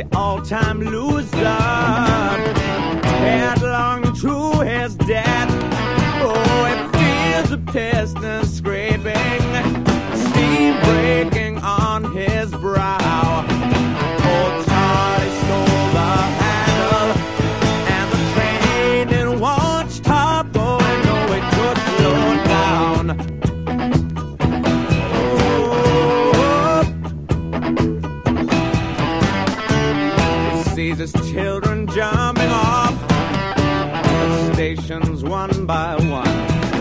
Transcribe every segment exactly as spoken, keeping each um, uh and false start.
the all-time loser, headlong to his death. Oh, he feels the piston scraping, steam breaking on his brow. Old Charlie stole the handle, and the train didn't want to stop going. No, it could slow down. Oh, he sees his children jumping off the stations one by one.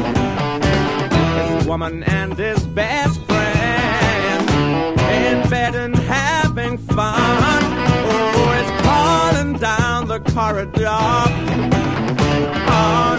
His woman and his best friend in bed and having fun. Oh, it's calling down the corridor. Oh,